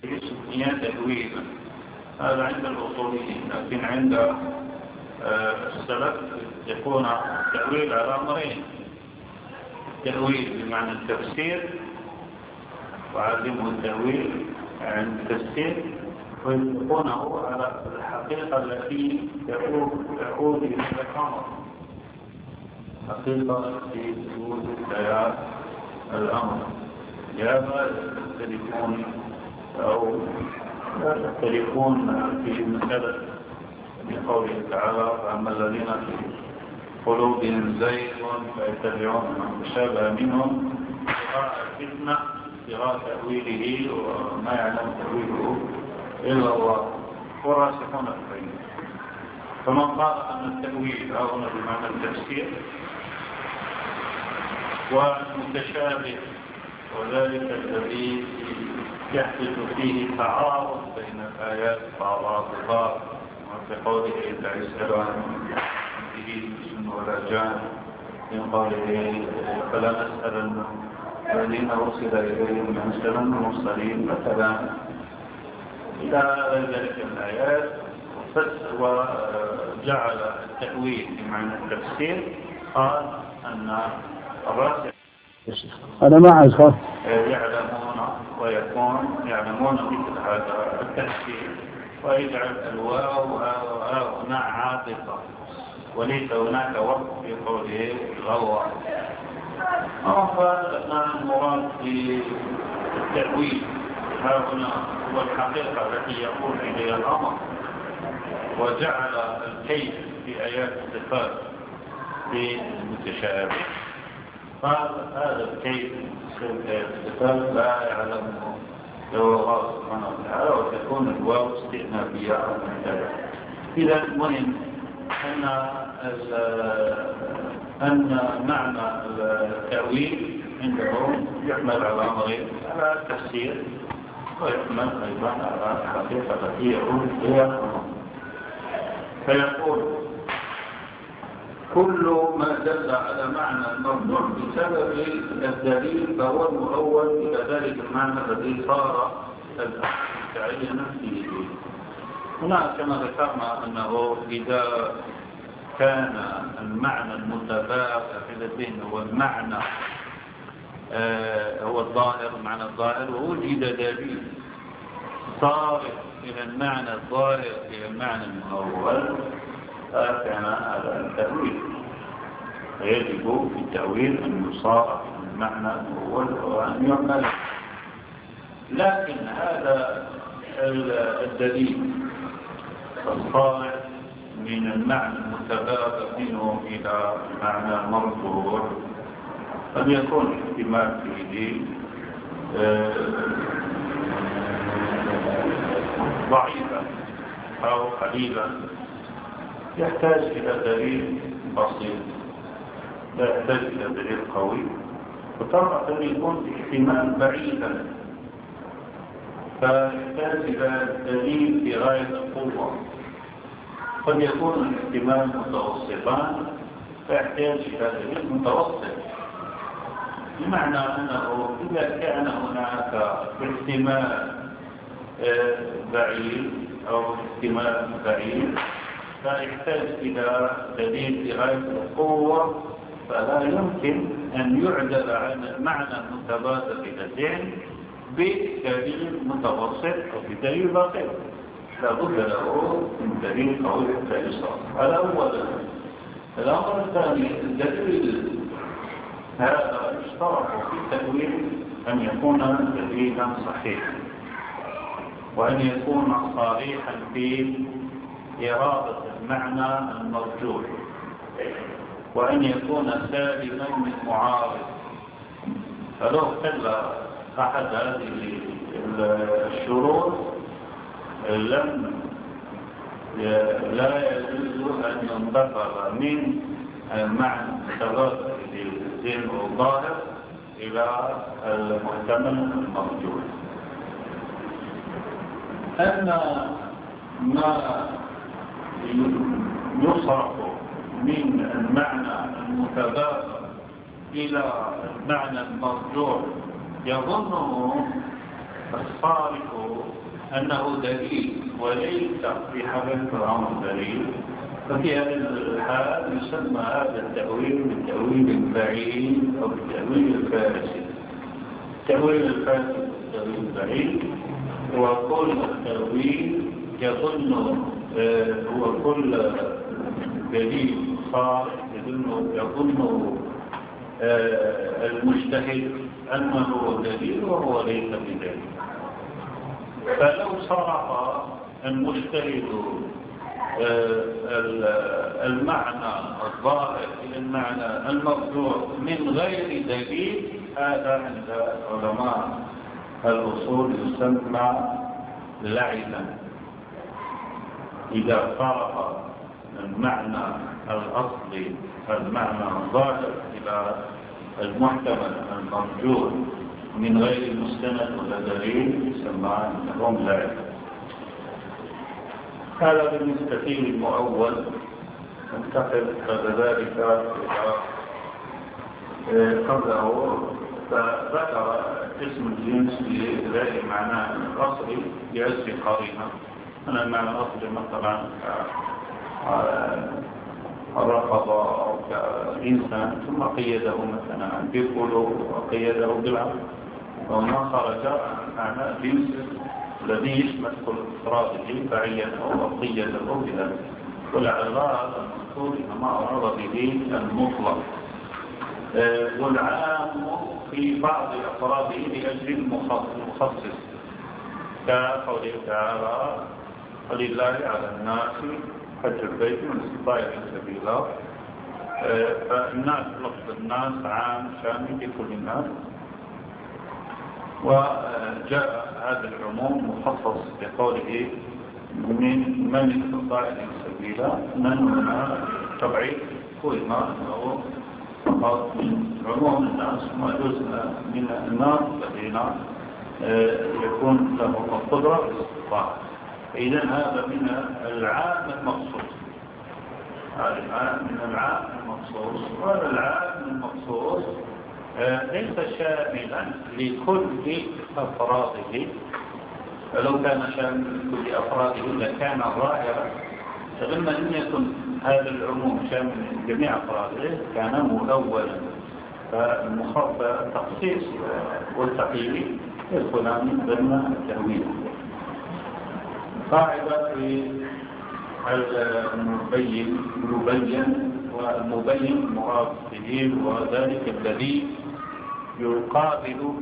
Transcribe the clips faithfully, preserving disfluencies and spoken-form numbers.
سمي تأويلا، هذا عند الأصوليين. لكن عند السلف يكون التأويل على أمرين: التأويل بمعنى التفسير، وعلمه التأويل عند التفسير، ويطلقونه على الحقيقة التي تعود إلى الأمر، حقيقة التي تعود إلى الأمر. لهذا يختلفون أو يختلفون في مسألة بقوله تعالى: فأما الذين في قلوبهم زيغ فيتبعون ما تشابه منهم ابتغاء الفتنة ابتغاء تأويله وما يعلم تأويله إلا الله وراسخون في العلم. فمن قال أن التأويل هنا بمعنى التفسير والمتشابه، وذلك الذي يحدث فيه تعارض بين الآيات بعضها وكقوله لا يسأل عن به اسم ولا جان، من قوله فلا نسألن الذين أرسل إليهم لنسألن المرسلين مثلا، إلى ذلك الآيات. وجعل التأويل بمعنى التفسير، قال أن الراسخ أنا ما أذكر يعلمون ويكون يعلمون مثل هذا التفسير، ويجعل الواو هنا عاطفة وليس هناك وقت في قوله غوى. أما قال أن المراد بالتأويل ها هنا هو الحقيقة التي يقول إليها الأمر، وجعل الكيف في آيات الصفات في المتشابه. قال هذا الكيف في آيات الصفات لا يعلمه إلا الله سبحانه وتعالى، وتكون الواو استئنافية أو محتاجة. إذا المهم أن أن معنى التأويل عندهم يحمل على أمرين: على التفسير، ويحمل أيضا على الحقيقة التي يقول فيها. فيقول: كل ما دل على معنى المرجوع بسبب الدليل فهو المؤول إلى ذلك المعنى الذي صار متعينا فيه. هنا كما ذكرنا أنه إذا كان المعنى المتبادر في الذهن هو المعنى آه هو الظاهر، معنى الظاهر، ووجد دليل صارف إلى المعنى الظاهر إلى المعنى المؤول، فكان هذا التأويل. فيجب في التأويل أن يصارف المعنى المؤول وأن يعمل. لكن هذا الدليل الصالح من المعنى المتبادر منه إلى المعنى المرجوع قد يكون احتمال فيه ضعيفا أو قليلا، يحتاج إلى دليل بسيط، لا يحتاج إلى دليل قوي. وطبعا يكون احتمال بعيدا، فيحتاج إلى دليل في غاية القوة. قد يكون الاحتمال متوسطان، فيحتاج إلى دليل متوسط، بمعنى أنه إذا كان هناك احتمال بعيد أو احتمال بعيد فيحتاج إلى دليل في غاية القوة، فلا يمكن أن يعدل عن المعنى المتبادر إلى الذهن بدليل متوسط أو بدليل بسيط. لا بد له من دليل قوي حتى يصار. هذا أولا. الأمر الثاني: الدليل هذا يشترط في التأويل أن يكون دليلا صحيحا، وأن يكون صريحا في إرادة المعنى المرجوح، وأن يكون سالما من معارض. فلو خلى أحد هذه الشروط لم لا يجوز أن ينتقل من المعنى المتبادر للذهن الظاهر إلى المحتمل المرجوح. أن ما يصرف من المعنى المتبادر إلى المعنى المرجوح يظنه الصارف أنه دليل وليس في حال فرعون دليل، ففي هذه الحال يسمى هذا التأويل بالتأويل البعيد أو بالتأويل الفاسد. التأويل الفاسد والتأويل البعيد هو كل التأويل يظن هو كل دليل صارف يظن يظن المجتهد أنه دليل وهو ليس بدليل. فلو صرف المجتهد المعنى الظاهر إلى المعنى المرجوع من غير دليل، هذا عند علماء الأصول يسمى لعبا. إذا صرف المعنى الأصلي المعنى الظاهر إلى المحتمل المرجوع من غير مستند ولا دليل يسمى عندهم لعبا. هذا بالنسبة للمؤول. ننتقل بعد ذلك إلى قبله، فذكر اسم الجنس لغير معناه الأصلي بأسف قرينة. أنا المعنى الأصلي مثلا الرقبة أو كإنسان ثم قيده مثلا بالقلوب وقيده بالعقل، وما خرج عن الجنس الذي يشمل كل إفراده فعينه وقيده بذلك. والعراء المذكور إنما أراد به المطلق، والعام في بعض أفراده لأجل المخصص، كقوله تعالى ولله على الناس حج البيت من استطاع إليه سبيلا. فالناس لفظ الناس عام شامل لكل الناس، وجاء هذا العموم مخصص بقوله من من استطاع إليه سبيلا. من هنا تبعيد كل ما هو فقط من عموم الناس، وما جزء من الناس الذين يكون له القدرة والاستطاعة. إذن هذا من العام المخصوص، هذا من العام المخصوص. وهذا العام المخصوص ليس شاملا لكل أفراده، فلو كان شاملا لكل أفراده لكان ظاهرا، فلما لم يكن هذا العموم شامل لجميع أفراده كان مؤولا. فالمخفى التخصيص والتقييد يدخلان ضمن التأويل. قاعدة في المبين المبين والمبين مراد به، وذلك الذي يقابل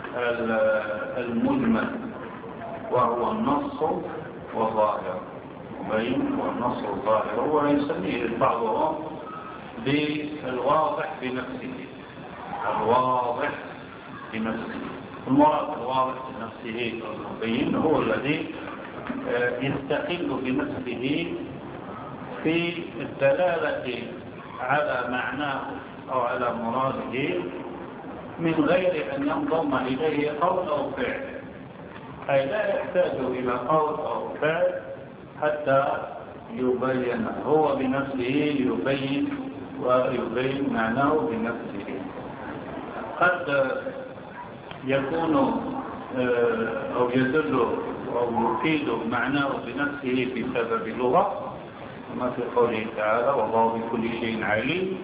المجمل وهو النص والظاهر. المبين والنص والظاهر هو يسميه بعضهم بالواضح بنفسه. الواضح بنفسه المراد الواضح بنفسه المبين هو الذي يستقل بنفسه في الدلالة على معناه أو على مراده من غير أن ينضم إليه قول أو فعل، أي لا يحتاج إلى قول أو فعل حتى يبين هو بنفسه، يبين ويبين معناه بنفسه. قد يكون أو يدل أو يفيد معناه بنفسه بسبب لغة، كما في قوله تعالى والله بكل شيء عليم.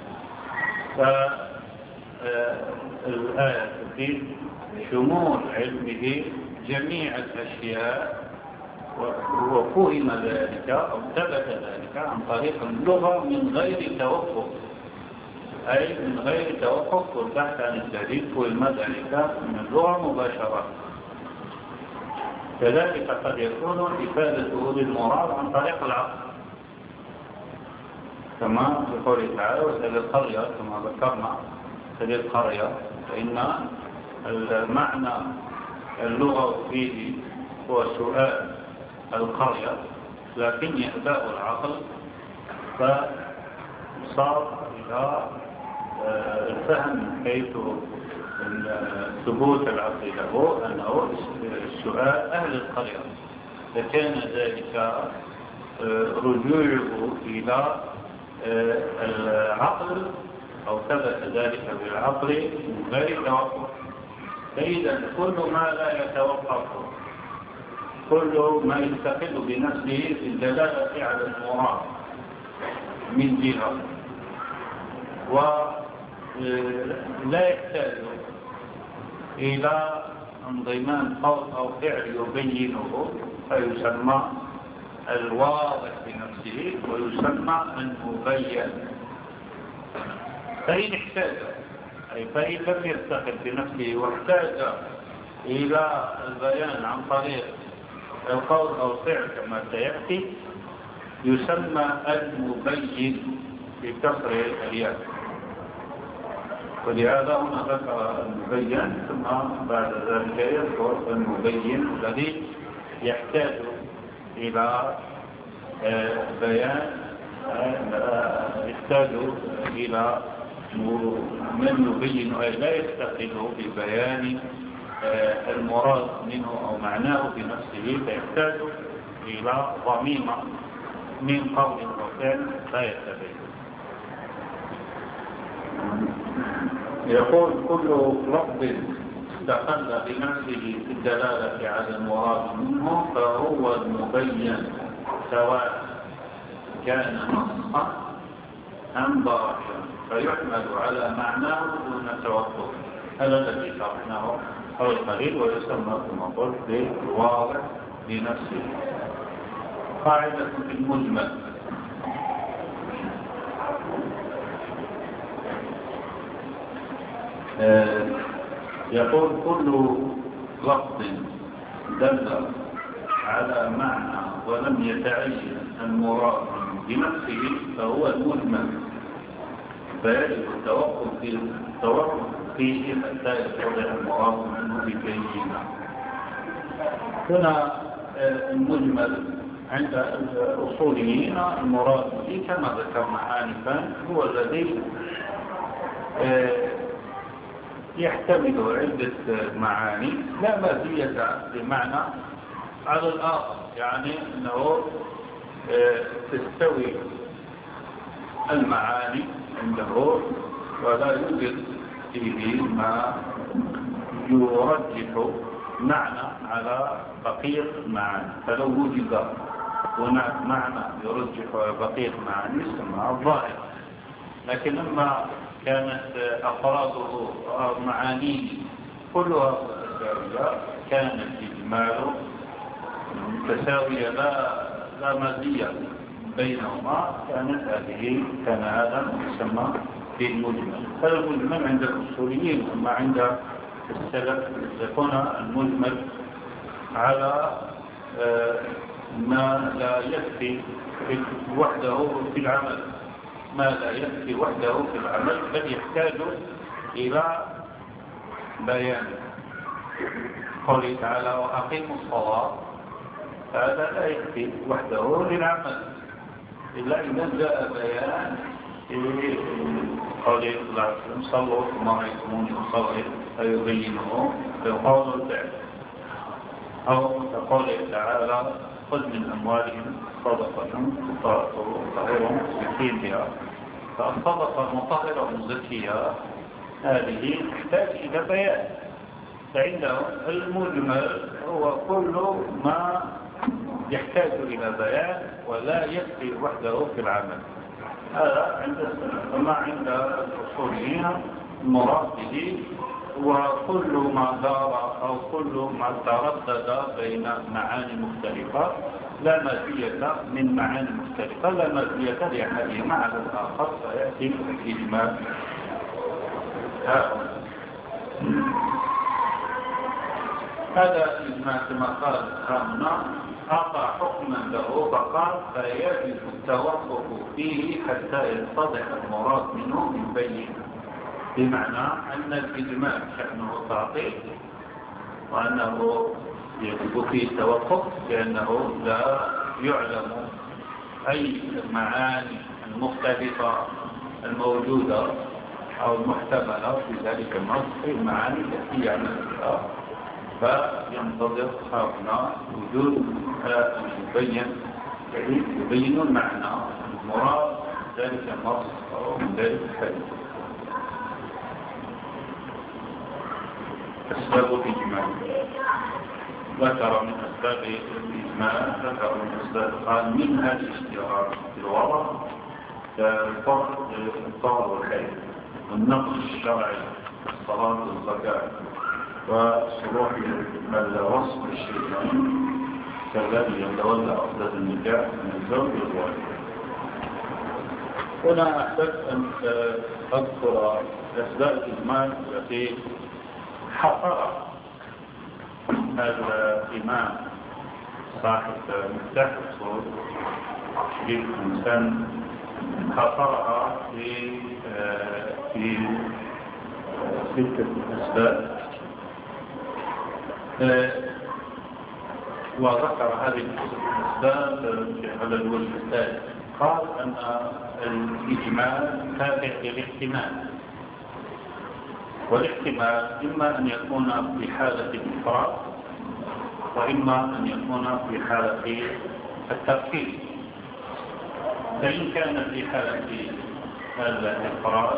فالآية تفيد شمول علمه جميع الأشياء، وفهم ذلك أو ثبت ذلك عن طريق اللغة من غير توقف، أي من غير توقف والبحث عن الدليل فهم ذلك من اللغة مباشرة. كذلك قد يكون إفادته للمراد عن طريق العقل، كما في قوله تعالى وهذه القرية كما ذكرنا هذه القرية، فإن المعنى اللغة فيه هو سؤال القرية، لكن يأباء العقل فصار إلى الفهم من حيث ثبوت العقل له أنه السؤال أهل القرية، فكان ذلك رجوعه إلى العقل أو ثبت ذلك بالعقل من غير توقف. فإذا كل ما لا يتوقف، كل ما يستقل بنفسه في الدلالة على المراد من جهة ولا يحتاج إلى انضمام قول أو فعل يبينه فيسمى الواضح بنفسه ويسمى المبين. فإن احتاج، أي فإن لم يستقل بنفسه واحتاج إلى البيان عن طريق القول أو الفعل كما سيأتي يسمى المبين بكسر الياء. ولهذا هنا ذكر المبين ثم بعد ذلك يذكر المبين الذي يحتاج إلى بيان، يحتاج إلى من يبين أي لا يستقل ببيان المراد منه أو معناه بنفسه، فيحتاج إلى ضميمة من قول وفعل لا يتبين. يقول كل لفظ استقل بنفسه في الدلالة على المراد منه فهو المبين سواء كان نصا أم ظاهرا، فيحمل على معناه دون توقف. هذا الذي شرحناه قبل قليل ويسمى كما قلت بالواضح لنفسه. قاعدة في المجمل. آه يقول كل لفظ دل على معنى ولم يتعين المراد بنفسه فهو المجمل، فيجب التوقف فيه التوقف فيه حتى يتضح المراد منه ببينه. هنا المجمل عند الأصوليين المراد به كما ذكرنا آنفا هو الذي يحتمل عدة معاني لا مزية بمعنى على الآخر، يعني أنه تستوي المعاني عنده ولا يوجد فيه ما يرجح معنى على بقية المعاني. فلو وجد هناك معنى يرجح على بقية المعاني يسمى الظاهر، لكن لما كانت أفراده أو معانيه كلها متساوية كان الإجمال متساوية لا لا مزية بينهما، كانت هذه كان هذا يسمى بالمجمل. هذا المجمل عند الأصوليين، أما عند السلف يكون المجمل على ما لا يكفي وحده في العمل، ما لا يكفي وحده في العمل بل يحتاج إلى بيان. قوله تعالى وأقيموا الصلاة، هذا لا يكفي وحده للعمل إلا إذا جاء بيان في قوله صلى الله عليه وسلم صلوا كما رأيتموني أصلي فيبينه بالقول والفعل، أو كقوله تعالى خذ من أموالهم صدقة تطهرهم تزكيهم بها. فالصدقة المطهرة المزكية هذه تحتاج إلى بيان، فعندهم المجمل هو كل ما يحتاج إلى بيان ولا يكفي وحده في العمل. هذا عند السلف. وما عند الأصوليين المراد به وكل ما دار أو كل ما تردد بين معاني مختلفة لا مزية من معاني مختلفة، لا مزية لأحدهما على الآخر، فيأتي الإجمال. هذا الإجمال كما قال هنا أعطى حكما له فقال فيجب التوقف فيه حتى يتضح المراد منه يبين، بمعنى أن الإجمال شأنه تعطيل وأنه يجب فيه التوقف لأنه لا يعلم أي المعاني المختلفة الموجودة أو المحتملة في ذلك النص في المعاني التي يعلمها، فينتظر هنا وجود يبين يبين المعنى المراد ذلك النص أو من ذلك الحديث. أسباب الإجمال. ذكر من أسباب الإجمال، ذكر من أسباب قال منها الاشتراك في الوضع كالفقر والخير والنقص الشرعي الصلاة والزكاة وصلوح الوصف الشيطاني كالذي يتولى أفضل النكاح من الزوج والوالد. هنا أحببت أن أذكر أسباب الإجمال التي حفرها هذا الإمام صاحب مفتاح الصوت للإنسان، حفرها في في ستة أسباب، وذكر هذه الأسباب على الوجه الثالث. قال أن الإجمال تابع للاحتمال، والاحتمال إما أن يكون في حالة الإفراد وإما أن يكون في حالة التركيب. فإن كان في حالة الإفراد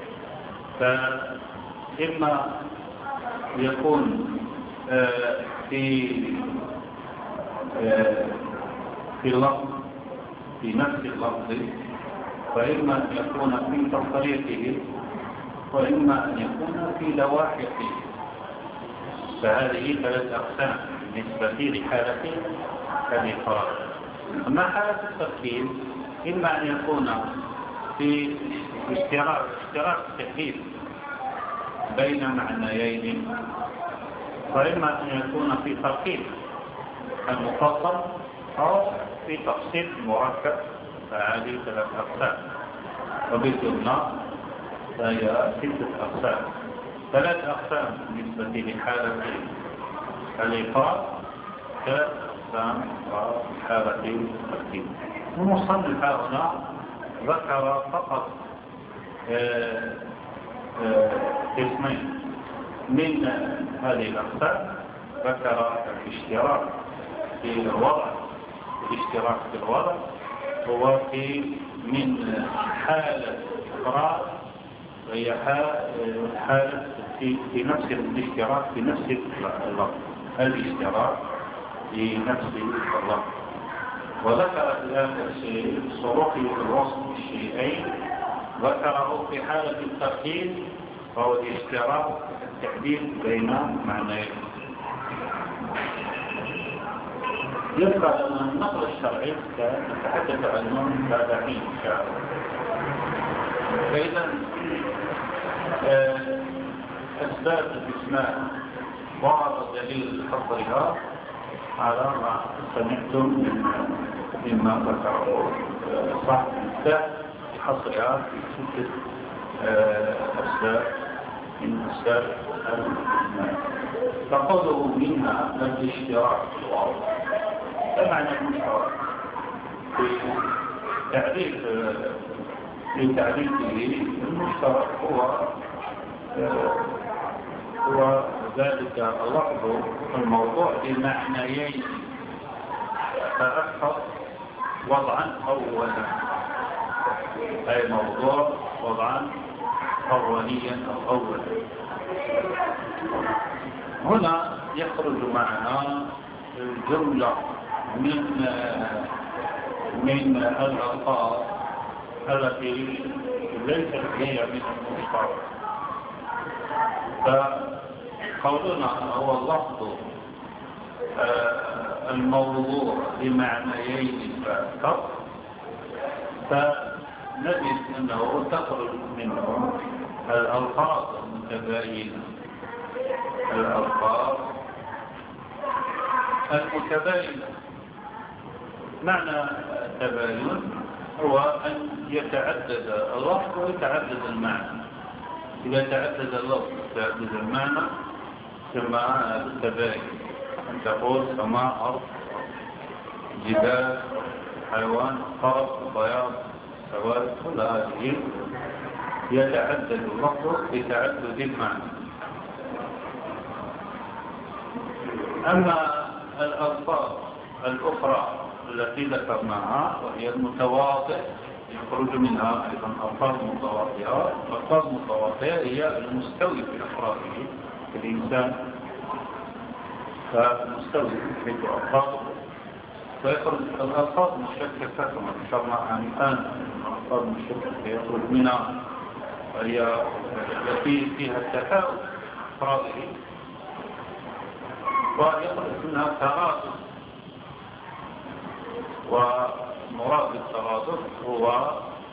فإما يكون في في اللفظ في نفس اللفظ، وإما أن يكون في تفريقه، وإما أن يكون في لواحقه. فهذه ثلاث أقسام بالنسبة لحالة الإفراد. أما حالة التركيب إما أن يكون في اشتراك اشتراك تكليف بين معنيين، وإما أن يكون في تركيب المفصل أو في تفصيل مركب. فهذه ثلاث أقسام، وبالجملة فهي ستة أقسام. ثلاث أقسام بالنسبة لحالة الإفراد، ثلاث أقسام وحالة التركيب. المصنف هنا ذكر فقط قسمين من هذه الأقسام. ذكر الاشتراك في الوضع. الاشتراك في الوضع هو في من حالة إفراد، وهي حالة في, في نفس الاشتراك في نفس اللفظ، الاشتراك في نفس اللفظ. وذكر في هذا الشيء صروح الوصف الشيئين، ذكره في حالة التركيب وهو الاشتراك التحديد بين معنيين. يبقى لنا النقل الشرعي نتحدث عنه بعد حين إن شاء الله. فإذا أسباب الإجمال وعرض دليل حصرها على ما سمعتم مما ذكره صاحب المفتاح حصرها في ستة أسباب من أسباب الإجمال. فقوله منها الاشتراك في الوضع. ما معنى الاشتراك؟ في تعريف في تعريفه المشترك هو هو ذلك اللفظ الموضوع بمعنيين فأكثر وضعا أولا، أي موضوع وضعا أوليا أو أولا. هنا يخرج معنا الجملة من من الألفاظ التي ليست هي من المشترك. فقولنا هو اللفظ الموضوع بمعنيين فأكثر، فنجد أنه تخرج منه الألفاظ المتباينة. الألفاظ المتباينة معنى التباين هو أن يتعدد اللفظ ويتعدد المعنى. إذا تعدد اللفظ وتعدد المعنى كما التباين، أن تقول سماء، أرض، جبال، حيوان، فرس، بياض، سواد، كل هذه يتعدد اللفظ بتعدد المعنى. أما الألفاظ الأخرى التي ذكرناها وهي المتواطئ يخرج منها أيضا ألفاظ متواطئة. الألفاظ المتواطئة هي المستوي في أفراده. الإنسان فمستوي بحيث ألفاظه فيخرج الألفاظ مشككة كما ذكرنا الآن. الألفاظ مشككة يخرج منها وهي التي فيها التفاؤل فرائه، ويخرج منها الترادف، ومراد الترادف هو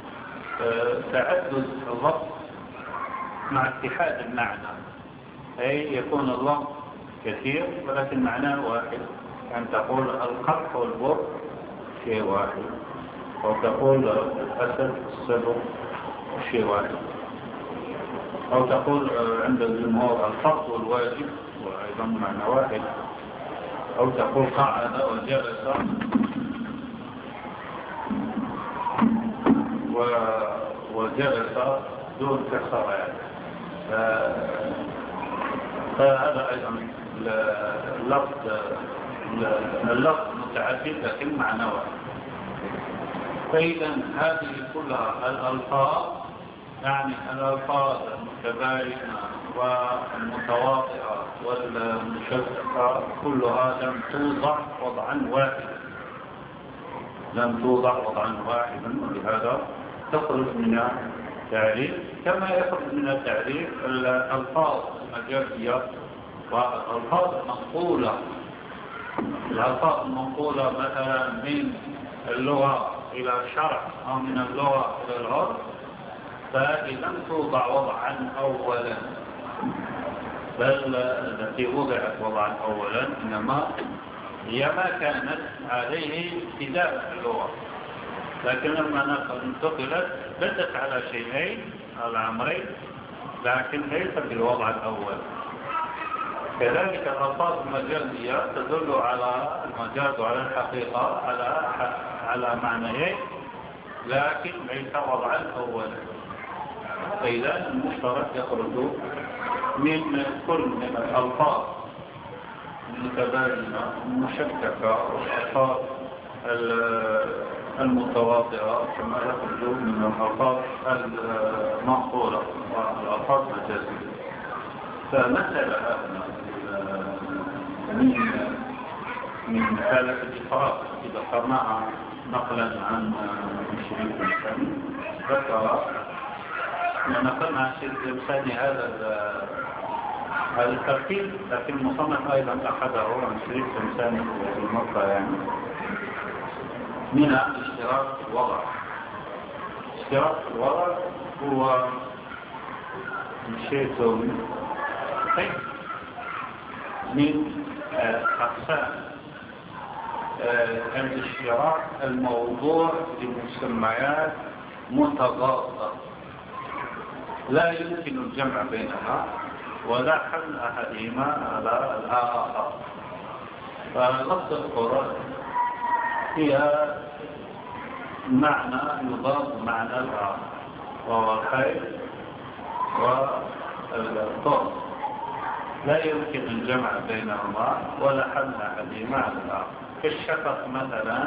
تعدد اللفظ مع اتحاد المعنى، أي يكون اللفظ كثير ولكن معناه واحد. يعني تقول القمح والبر شيء واحد، أو تقول الأسد السبع شيء واحد، أو تقول عند الجمهور الفرض والواجب وأيضا معنى واحد، أو تقول قعد وجلس وجلس دون كسر يعني. فهذا أيضا اللفظ اللفظ متعدد لكن معنى واحد. فإذا هذه كلها الألفاظ، يعني الألفاظ المتباينة والمتواطئة والمشتقة كلها لم توضع وضعا واحدا، لم توضع وضعا واحدا، ولهذا تخرج من التعريف كما يخرج من التعريف الألفاظ المجازية والألفاظ المنقولة. الألفاظ المنقولة مثلا من اللغة إلى الشرع أو من اللغة إلى العرف فهذه لم توضع وضعا أولا، بل التي وضعت وضعا أولا إنما هي ما كانت عليه ابتداء اللغة، لكن لما انتقلت بدت على شيئين على أمرين لكن ليس بالوضع الأول. كذلك الألفاظ المجازية تدل على المجاز وعلى الحقيقة على على معنيين لكن ليس وضعا أولا. فإذا المشترك يخرج من كل من الألفاظ المتباينة المشككة والألفاظ المتواطئة كما يخرج من الألفاظ المنقولة والألفاظ المجازية. فمثل هذا من من حالة الإفراط إذا قرناها نقلا عن شريك الإنساني ذكر نقلنا عن شريك الإنساني هذا هذا التركيب، لكن المصنف أيضا أخذه عن شريك الإنساني في المرة يعني من اشتراك الوضع. اشتراك الوضع هو شيء من أقسام الاشتراك الموضوع لمسميات متضادة لا يمكن الجمع بينها ولا حمل أحدهما على الآخر. فلفظ القرآن هي معنى يضاد معنى الآخر وهو الخير والطرد، لا يمكن الجمع بينهما ولا حمل أحدهما على الآخر. كالشفق مثلا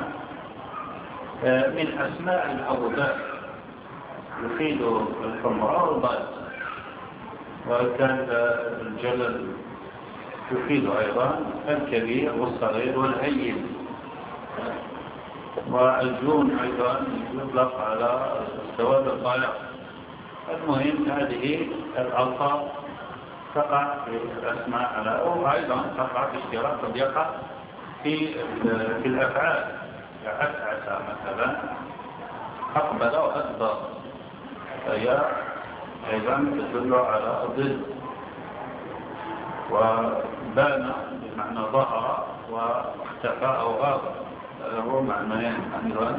من أسماء الأوداد يفيد الحمراء والبيض، وكان الجلل يفيد أيضا الكبير والصغير والهين، والجون أيضا يطلق على السواد الضياء. المهم هذه الألفاظ تقع في الأسماء على وأيضا تقع في اشتراك قد يقع في في الأفعال كأسعس مثلا أقبل وأدبر، فهي أيضا تدل على الضد. وبان بمعنى ظهر واختفى أو غاب، هذا هو معنيين أيضا.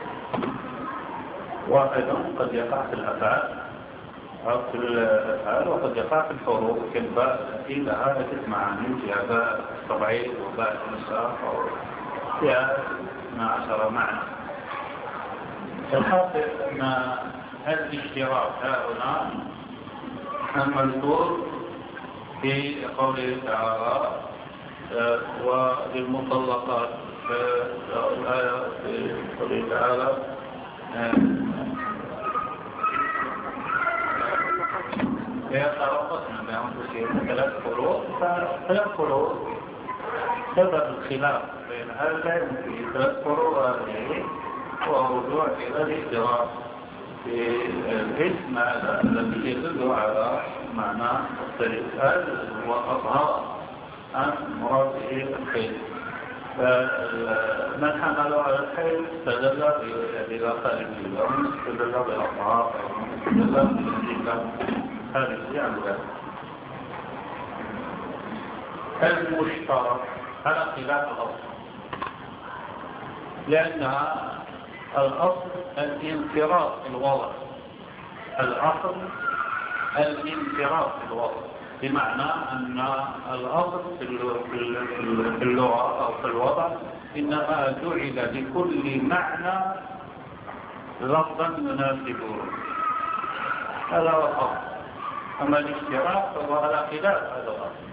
وأيضا قد يقع في الأفعال أو في الأفعال وقد يقع في الحروف كالباء التي لها عدة معاني، فيها باء الطبعي وباء الإنساق فيها اثنا عشر معنى. الحاصل أن الاشتراك هنا المذكور في قوله تعالى وللمطلقات الآية في قوله تعالى يتربصن بأنفسهن ثلاث قروء. ثلاث قروء سبب الخلاف بين هذين في ثلاث فروع هو رجوع إلى الإدراك في الاسم هذا الذي يدل على معنى الطريق. هذا هو أظهار عن مراده الخير. فمن حملوا على الخير استدل إلى خارج اليوم، استدل بالأطعاف، استدل بالأدلة خارجية عن ذلك. المشترك على خلاف الأصل، لأن الأصل الانفراد في الوضع. الأصل الانفراد في الوضع، بمعنى أن الأصل في اللغة أو في الوضع إنما جعل لكل معنى لفظا يناسبه. هذا هو الأصل. أما الاشتراك فهو على خلاف هذا الأصل،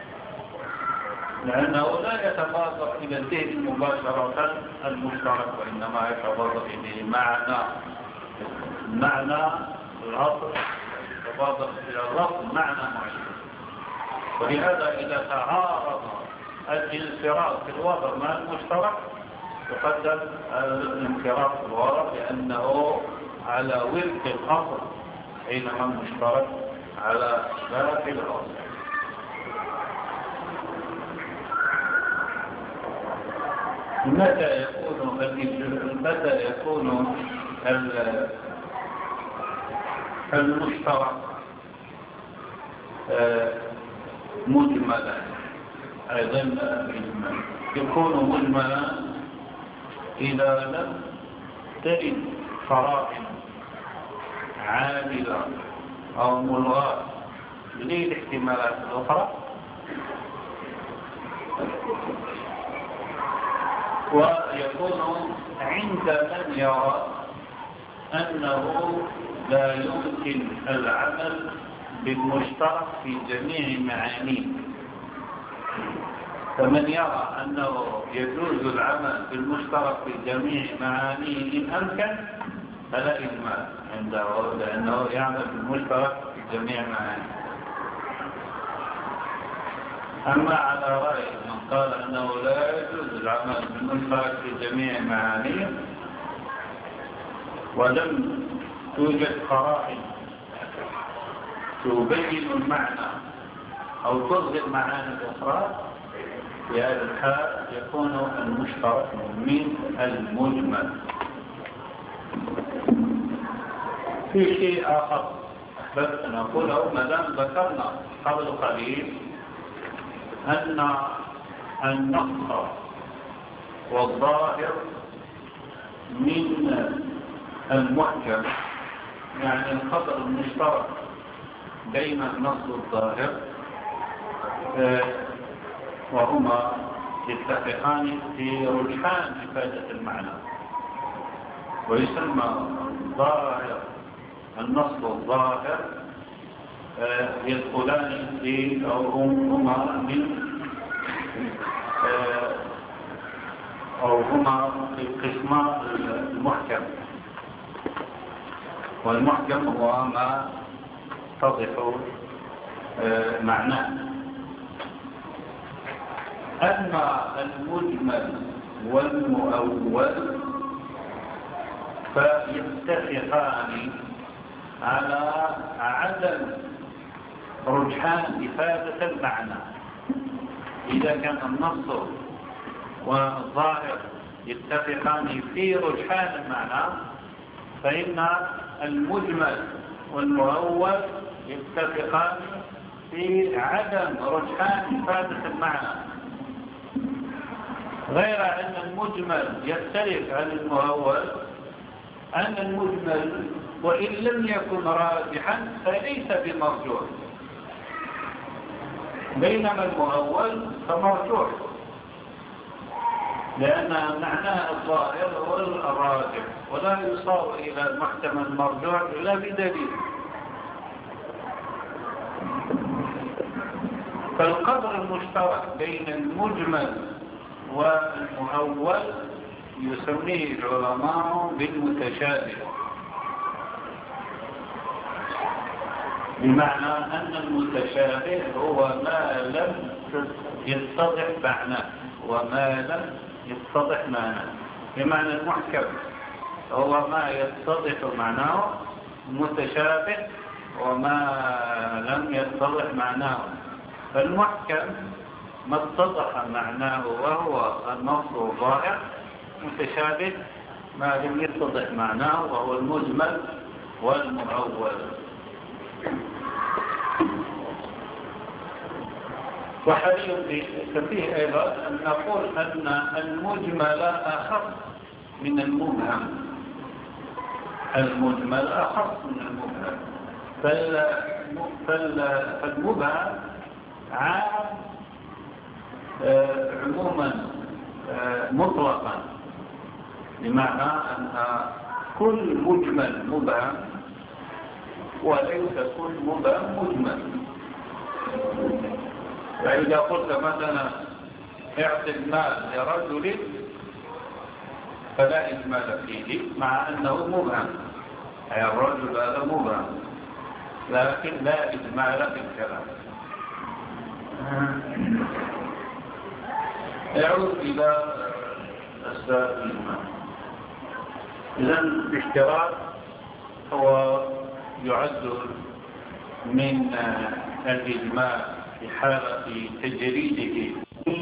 لأنه لا يتبادر إلى الذهن مباشرة المشترك، وإنما يتبادر إليه معنى معنى الأصل، يتبادر إلى اللفظ معنى معين. ولهذا إذا تعارض الانفراد في الوضع مع المشترك يقدم الانفراد في الوضع، لأنه على وفق الأصل، حينما المشترك على خلاف الأصل. متى يكون متى يكون المشترك مجملا؟ أيضا مجملا يكون مجملا إذا لم ترد قرائن عادلة أو ملغاة للاحتمالات الأخرى، ويكون عند من يرى أنه لا يمكن العمل بالمشترك في جميع معانيه. فمن يرى أنه يجوز العمل بالمشترك في جميع معانيه إن أمكن فلا إجمال عنده، لأنه يعمل بالمشترك في جميع معانيه. أما على رأي من قال أنه لا يجوز العمل بالمشترك في جميع معانيه ولم توجد قرائن تبين المعنى أو تظهر معاني الأخرى، في هذا الحال يكون المشترك من المجمل. في شيء آخر بس نقوله، ما دام ذكرنا قبل قليل أن النص والظاهر من المحكم، يعني الخبر المشترك بين النص والظاهر وهما يتفقان في رجحان إفادة المعنى، ويسمى ظاهر النص والظاهر يدخلان في أو هما من أو هما في قسم المحكم. والمحكم هو ما تضح معناه. أما المجمل والمؤول فيتفقان على عدم رجحان إفادة المعنى. إذا كان النص والظاهر يتفقان في رجحان المعنى، فإن المجمل والمؤول يتفقان في عدم رجحان إفادة المعنى، غير أن المجمل يختلف عن المؤول، أن المجمل وإن لم يكن راجحا فليس بمرجوح، بينما المؤول فمرجوح، لأن معناه الظاهر هو الراجح، ولا يصار إلى المحكمة المرجوح إلا بدليل. فالقدر المشترك بين المجمل والمؤول يسميه العلماء بالمتشابه، بمعنى أن المتشابه هو ما لم يتضح معناه وما لم يتضح معناه. بمعنى المحكم هو ما يتضح معناه متشابه وما لم يتضح معناه. فالمحكم ما اتضح معناه وهو النص الظاهر، متشابه ما لم يتضح معناه وهو المجمل والمؤول. وحري بالتنبيه أيضا أن نقول أن المجمل أخف من المبهم. المجمل أخف من المبهم. فالمبهم عام عموما مطلقا، بمعنى أن كل مجمل مبهم وليس كل مبهم مجمل. فإذا قلت مثلا اعطي المال لرجل فلا إجمال فيه، مع أنه مبهم، أي الرجل هذا مبهم، لكن لا إجمال في الكلام. يعود إلى أسباب الإجمال. إذن باشتراط هو يعد من الإجمال في حالة تجريده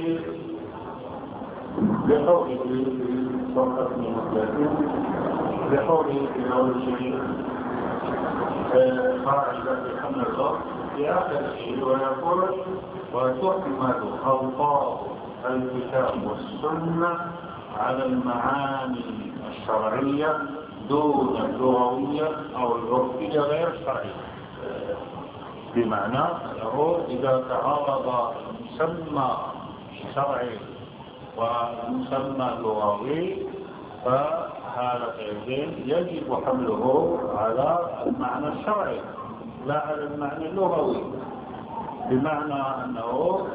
بقوله في صفحة ثلاثين بقوله في أول شيء قاعدة حمل الله في آخر شيء ويقول وتحمل ألفاظ الكتاب والسنة على المعاني الشرعية دون اللغوية أو العرفية غير الشرعية. بمعنى أنه إذا تعارض المسمى الشرعي والمسمى اللغوي فهذا يجب حمله على المعنى الشرعي لا على المعنى اللغوي. بمعنى أنه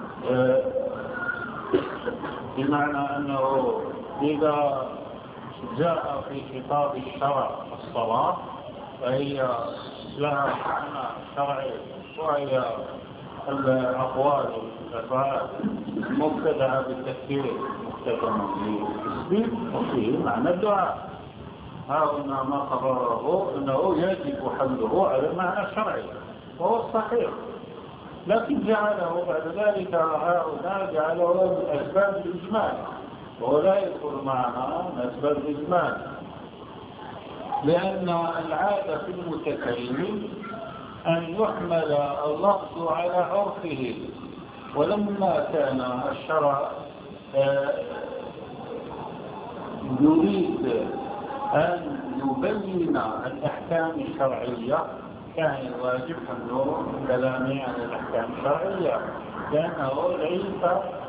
بمعنى أنه إذا جاء في خطاب الشرع الصلاة فهي لها معنى شرعي وهي الأقوال والأفعال مبتدعة بالتفكير مقتدمة بالتسبيح وفيه معنى الدعاء. هنا ما قرره أنه يجب حمله على المعنى الشرعي وهو الصحيح، لكن جعله بعد ذلك هؤلاء جعله من أسباب الإجمال، وهو لا يدخل معنا من أسباب الإجمال، لأن العادة في المتكلم أن يحمل اللفظ على عرفه. ولما كان الشرع يريد أن يبين الأحكام الشرعية كان الواجب حمله كلامه على الأحكام الشرعية، لأنه ليس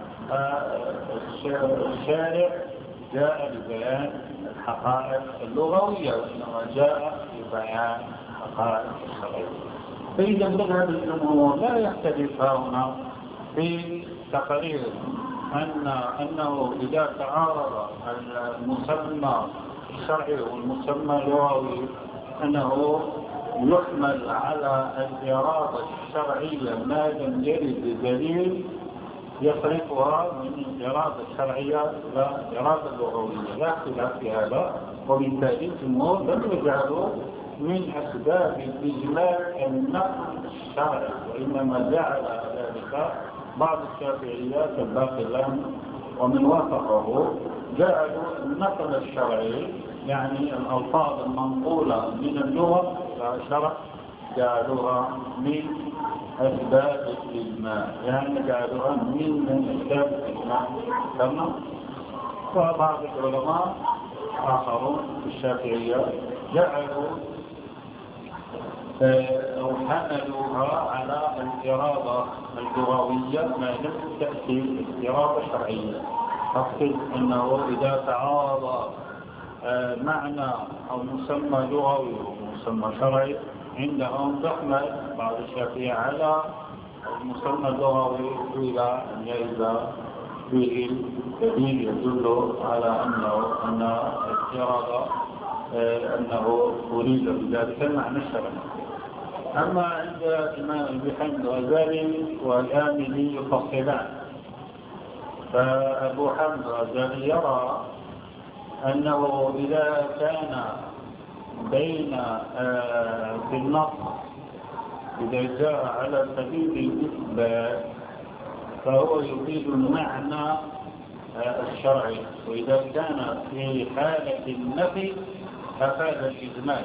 الشارع جاء لبيان الحقائق اللغوية وإنما جاء لبيان الحقائق الشرعية. فإذا مذهب الجمهور لا يختلف هنا في تقرير أن أنه إذا تعارض المسمى الشرعي والمسمى اللغوي أنه يحمل على الإرادة الشرعية ما لم يرد دليل يصرفها من الإرادة الشرعية إلى الإرادة اللغوية، لا خلاف في هذا. وبالتالي الجمهور لم يجعلوا من أسباب الإجمال النقل الشرعي، وإنما جعل ذلك بعض الشافعيات الباقلان ومن وافقه جعلوا النقل الشرعي يعني الألفاظ المنقولة من اللغة الشرع جعلوها من أسباب الإجمال، يعني جعلوها من أسباب الإجمال. تمام. وبعض العلماء آخرون الشافعية جعلوا أو حملوها على الإرادة اللغوية ما لم تأتي الإرادة الشرعية. أقصد أنه إذا تعارض معنى أو مسمى لغوي ومسمى شرعي عندهم تحمل بعض الشافعية على المسمى اللغوي إلى أن يجد فيه دليل يدل على أنه أن الإرادة أنه أريد بذلك المعنى الشرعي. أما عند الإمام ابن حزم والغزالي والآملي يفصلان فأبو حمزة الذي يرى أنه إذا كان بين آه في النص إذا جاء على سبيل الإثبات فهو يفيد المعنى آه الشرعي، وإذا كان في حالة النفي أفاد الإجمال.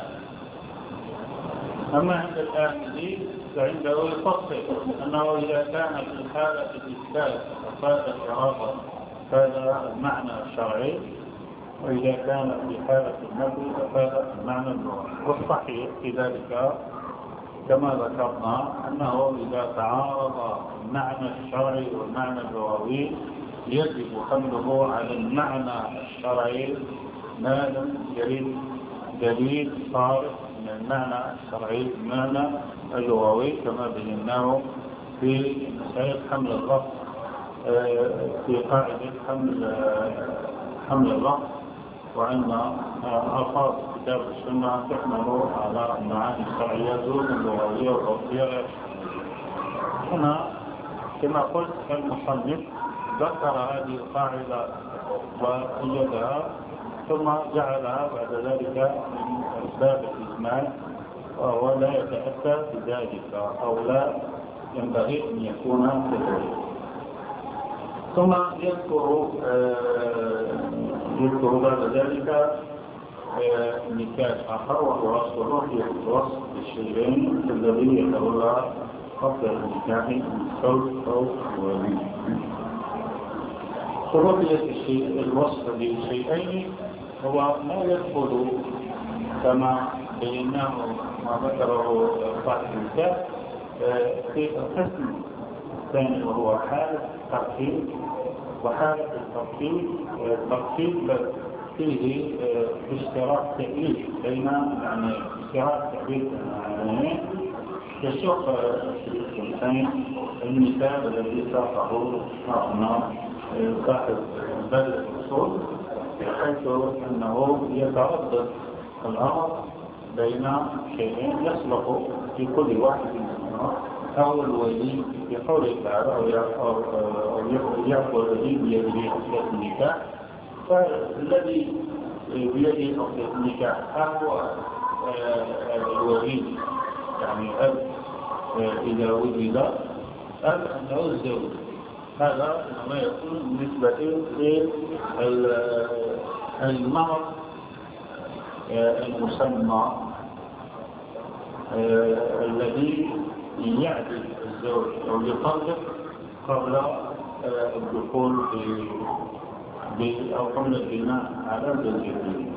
أما عند الآمدي فعنده يفصل أنه إذا كان في حالة الإثبات أفاد الإرادة هذا المعنى الشرعي، وإذا كان في حالة النفي أفاد المعنى اللغوي. والصحيح في ذلك كما ذكرنا أنه إذا تعارض المعنى الشرعي والمعنى اللغوي يجب حمله على المعنى الشرعي ما لم يرد دليل صارف من المعنى الشرعي المعنى اللغوي، كما بيناه في مسألة حمل اللفظ في قاعدة حمل حمل اللفظ، وأن ألفاظ كتاب السنة تحمل على المعاني الشرعية دون اللغوية واللفظية. هنا كما قلت المصنف ذكر هذه القاعدة وقيدها ثم جعلها بعد ذلك من أسباب الإجمال، وهو لا يتأتى بذلك أو لا ينبغي أن يكون كذلك. ثم يذكر آه يذكر بعد ذلك نكاح آخر وهو رؤية الوصف بالشيئين الذي يتولى قبل النكاح من الصوت أو الولي. رؤية الشيء الوصف بالشيئين هو ما يدخل كما بيناه ما ذكره صاحب الكتاب في القسم الثاني وهو حالة التركيب. وحالة التركيب التركيب فيه اشتراك تأليف بين يعني اشتراك تأليف يعني كشوف الثاني المثال الذي ساقه شرحنا صاحب بدء الأصول، بحيث أنه يتردد الأمر بين شيئين يصلح في كل واحد منهما، أو الولي في قوله تعالى أو يعفو الذي بيده عقدة النكاح. فالذي بيده عقدة النكاح هو الولي، يعني أب إذا وجد أب أنه الزوج، هذا ما يكون بالنسبة للمرض المسمى الذي يعدل الزوج أو يطلق قبل الدخول أو قبل البناء على الزوجين،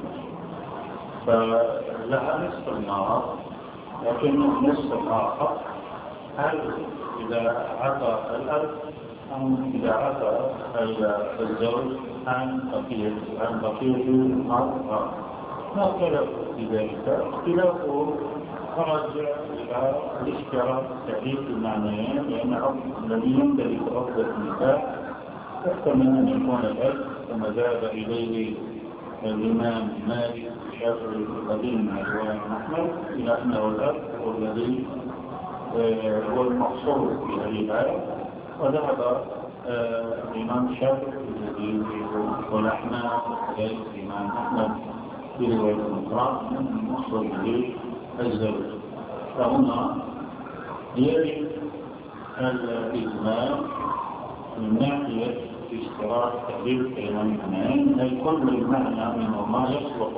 فلها نصف النار، لكن نصف الآخر هل إذا عطى الأب أم إذا عطى الزوج عن بقية عن بقية النار. ما خلاف في ذلك، اختلافه خرج إلى الاشتراك تأليف المعنيين، لأن الذي يمتلك عقدة النكاح يحتمل أن يكون الأب كما ذهب إليه الإمام مالك الشافعي القديم من رواية أحمد إلى أنه الأب هو الذي هو المقصود في هذه الآية، وذهب الإمام الشافعي الذي والأحناف وكذلك الإمام أحمد في رواية أخرى المقصود به الزوج. فهنا يجب الإجمال من ناحية اشتراك تأليف بين المعنيين، أي كل المعنى منهما يصلح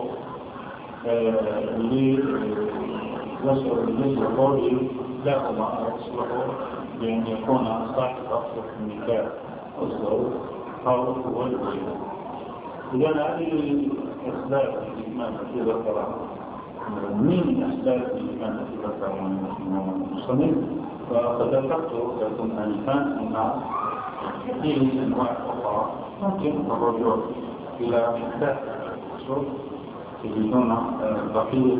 للقول لهما يصلح بأن يكون صاحب عقدة النكاح الزوج أو هو الولي. إذا هذه أسباب الإجمال التي ذكرها من أسباب الإجمال التي ذكرها المصنف، فقد ذكرت لكم آنفا أن فيه أنواع أخرى ممكن الرجوع إلى مفتاح الأصول بدون بقية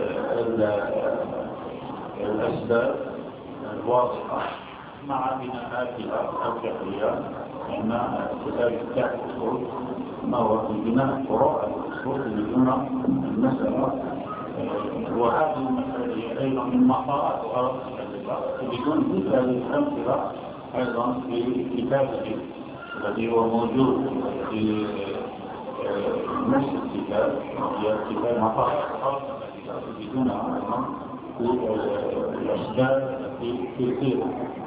الأسباب الواضحة مع بناءاتها الفقهية، لأن كتاب مفتاح الأصول ما هو في بناء فروع الأصول بدون المسألة، وهذه المسألة أيضا من مقارات وأرض بدون مثل الأمثلة أيضا في كتابه الذي هو موجود في نفس الكتاب هي كتاب مطار التي تجدونها أيضا في الأسباب التي تثير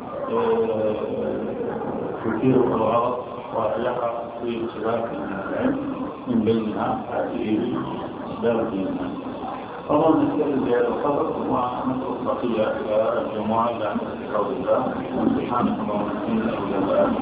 تثير الغرض ويقع في سباق العلم من بينها هذه الأسباب الدينية. طبعا نتكلم بهذا الخبر ونترك بقية إلى الجمعة إلى أن تتكون الله سبحانه وتعالى.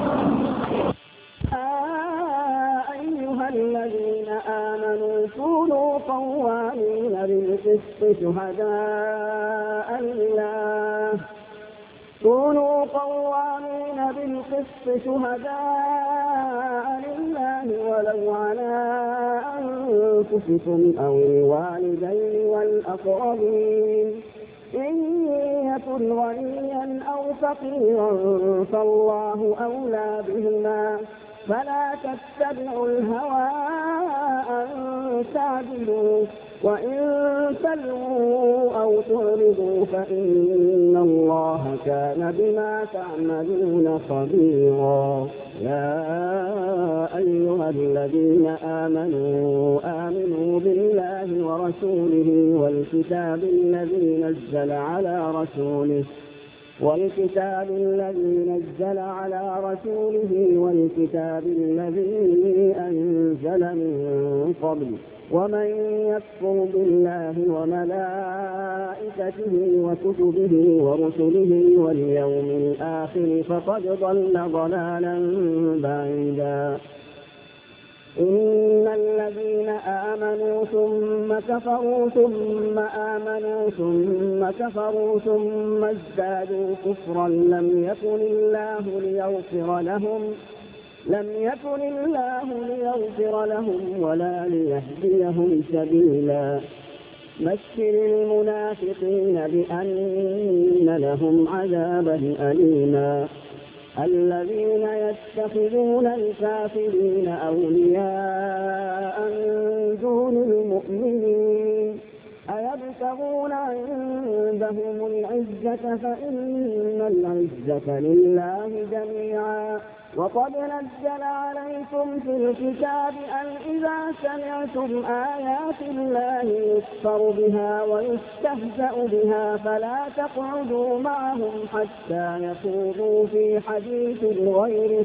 أيها الذين آمنوا كونوا قوامين بالقسط شهداء لله كونوا قوامين بالقسط شهداء لله ولو على أنفسكم أو الوالدين والأقربين إن يكن غنيا أو فقيرا فالله أولى بهما فلا تتبعوا الهوى أن تعدلوا وإن تلووا أو تعرضوا فإن الله كان بما تعملون خبيرا. يا أيها الذين آمنوا آمنوا بالله ورسوله والكتاب الذي نزل على رسوله والكتاب الذي نزل على رسوله والكتاب الذي أنزل من قبل ومن يكفر بالله وملائكته وكتبه ورسله واليوم الآخر فقد ضل ضلالا بعيدا. إن الذين آمنوا ثم كفروا ثم آمنوا ثم كفروا ثم ازدادوا كفرا لم يكن الله ليغفر لهم لم يكن الله ليغفر لهم ولا ليهديهم سبيلا. بشر المنافقين بأن لهم عذابا أليما. الذين يتخذون الكافرين أولياء من دون المؤمنين أيبتغون عندهم العزة فإن العزة لله جميعا. وقد نزل عليكم في الكتاب أن إذا سمعتم آيات الله يكفر بها ويستهزأ بها فلا تقعدوا معهم حتى يخوضوا في حديث غيره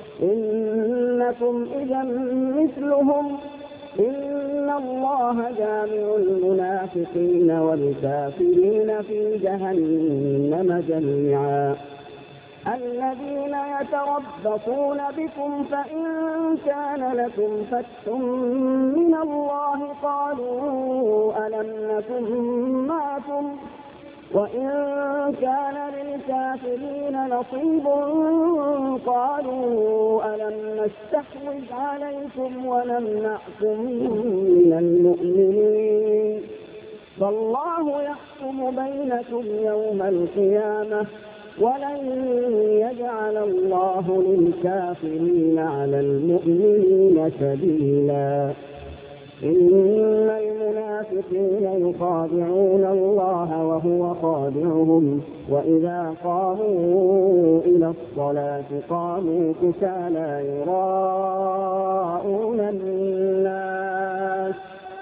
إنكم إذا مثلهم إن الله جامع المنافقين والكافرين في جهنم جميعا. الذين يتربصون بكم فإن كان لكم فتح من الله قالوا ألم نكن معكم وإن كان للكافرين نصيب قالوا ألم نستحوذ عليكم ونمنعكم من المؤمنين فالله يحكم بينكم يوم القيامة ولن يجعل الله للكافرين على المؤمنين سبيلا. إن المنافقين يخادعون الله وهو خادعهم وإذا قاموا إلى الصلاة قاموا كسالى يراءون الناس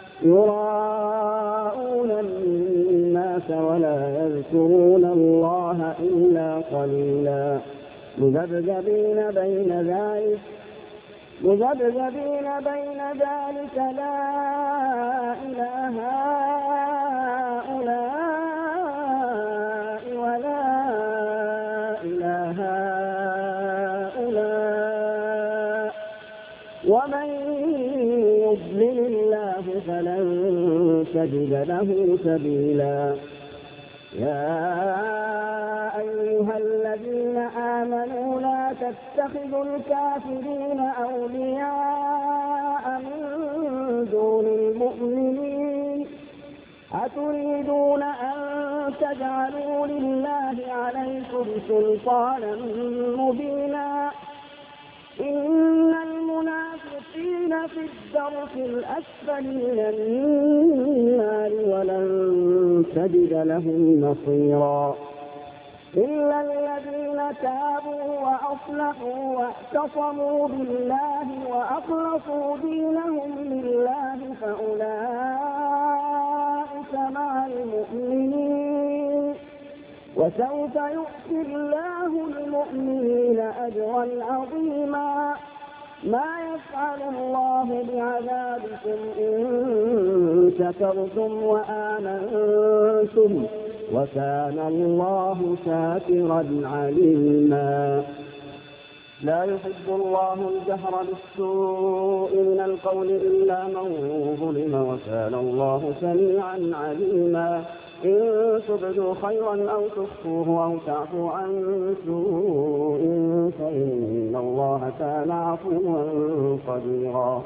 يراءون الناس ولا يذكرون الله إلا قليلا. مذبذبين بين ذلك مذبذبين بين ذلك لا إله هؤلاء ولا إله هؤلاء ومن يضلل الله فلن تجد له سبيلا. يا أيها الذين آمنوا لا تتخذوا الكافرين أولياء من دون المؤمنين أتريدون أن تجعلوا لله عليكم سلطانا مبينا. إن المنافقين في الدرك الأسفل من النار ولن تجد لهم نصيرا. إلا الذين تابوا وأصلحوا واعتصموا بالله وأخلصوا دينهم لله فأولئك مع المؤمنين وسوف يؤتي الله المؤمنين أجرا عظيما ما يفعل الله بعذابكم إن شكرتم وآمنتم وكان الله شاكرا عليما لا يحب الله الجهر بالسوء من القول إلا من ظلم وكان الله سميعا عليما إن تبدوا خيرا أو تخفوه أو تعفوا عن سوء فإن الله كان عفوا قديرا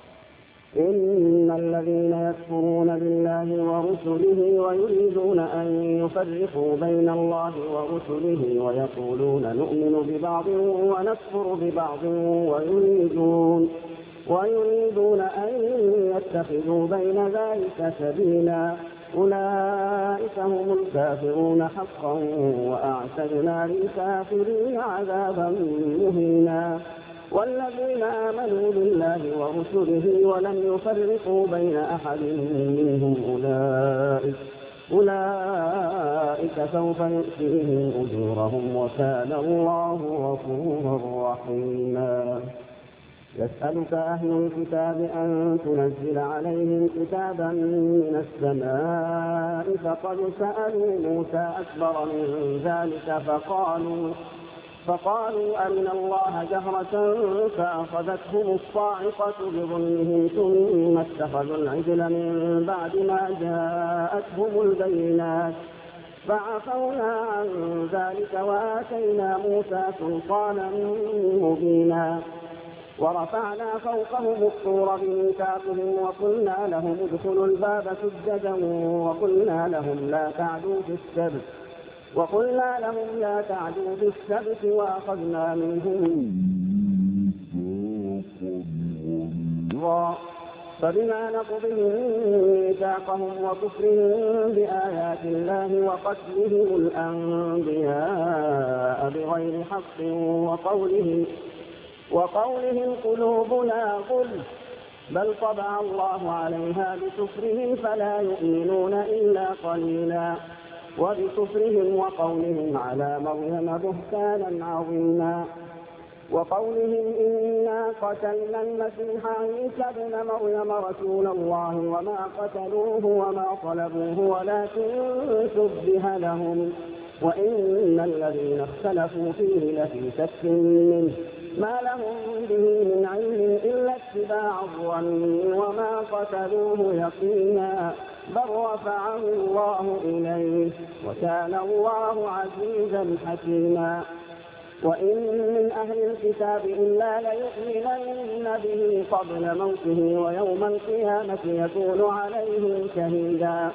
إن الذين يكفرون بالله ورسله ويريدون أن يفرقوا بين الله ورسله ويقولون نؤمن ببعض ونكفر ببعض ويريدون ويريدون أن يتخذوا بين ذلك سبيلا أولئك هم الكافرون حقا وأعتدنا للكافرين عذابا مهينا والذين آمنوا بالله ورسله ولم يفرقوا بين أحد منهم أولئك أولئك سوف يؤتيهم أجورهم وكان الله غفورا رحيما يسألك أهل الكتاب أن تنزل عليهم كتابا من السماء فقد سألوا موسى أكبر من ذلك فقالوا فقالوا أرنا الله جهرة فأخذتهم الصاعقة بظلمهم ثم اتخذوا العجل من بعد ما جاءتهم البينات فعفونا عن ذلك وآتينا موسى سلطانا مبينا ورفعنا فوقهم الطور بميثاقهم وقلنا لهم ادخلوا الباب سجدا وقلنا لهم لا تعدوا في السبت وقلنا لهم لا تعدوا في السبت وأخذنا منهم فبما نقضهم ميثاقهم وكفرهم بآيات الله وقتلهم الأنبياء بغير حق وقولهم وقولهم قلوبنا غلف بل طبع الله عليها بكفرهم فلا يؤمنون إلا قليلا وبكفرهم وقولهم على مريم بهتانا عظيما وقولهم إنا قتلنا المسيح عيسى ابن مريم رسول الله وما قتلوه وما صلبوه ولكن شبه لهم وإن الذين اختلفوا فيه لفي شك منه ما لهم به من علم إلا اتباع الظن وما قتلوه يقينا بل رفعه الله إليه وكان الله عزيزا حكيما وإن من أهل الكتاب إلا ليؤمنن به قبل موته ويوم القيامة يكون عليهم شهيدا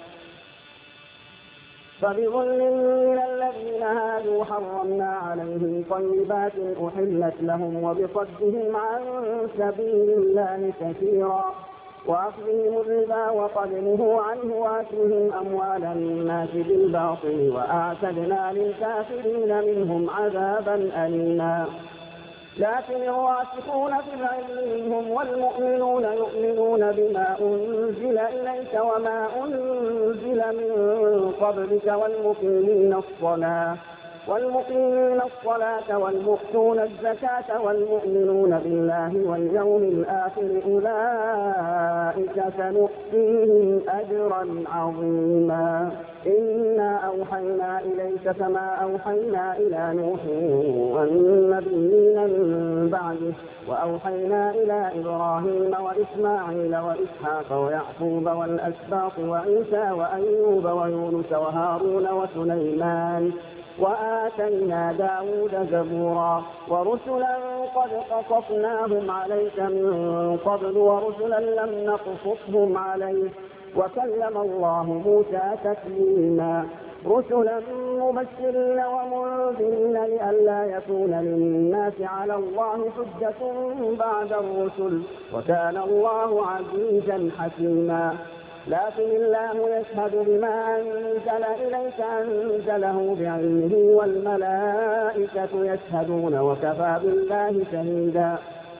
فبظلم من الذين هادوا حرمنا عليهم طيبات أحلت لهم وبصدهم عن سبيل الله كثيرا وأخذهم الربا وقد نهوا عنه وأكلهم أموال الناس بالباطل وأعتدنا للكافرين منهم عذابا أليما لكن الراسخون في العلم منهم والمؤمنون يؤمنون بما أنزل إليك وما أنزل من قبلك والمقيمين الصلاة والمقيمين الصلاة والمؤتون الزكاة والمؤمنون بالله واليوم الآخر أولئك سنؤتيهم أجرا عظيما إنا أوحينا إليك كما أوحينا إلى نوح والنبيين من بعده وأوحينا إلى إبراهيم وإسماعيل وإسحاق ويعقوب والأسباط وعيسى وأيوب ويونس وهارون وسليمان وآتينا داود زبورا ورسلا قد قصصناهم عليك من قبل ورسلا لم نقصصهم عليك وكلم الله موسى تكليما رسلا مبشرين ومنذرين لئلا يكون للناس على الله حجة بعد الرسل وكان الله عزيزا حكيما لكن الله يشهد بما أنزل إليك أنزله بعلمه والملائكة يشهدون وكفى بالله شهيدا.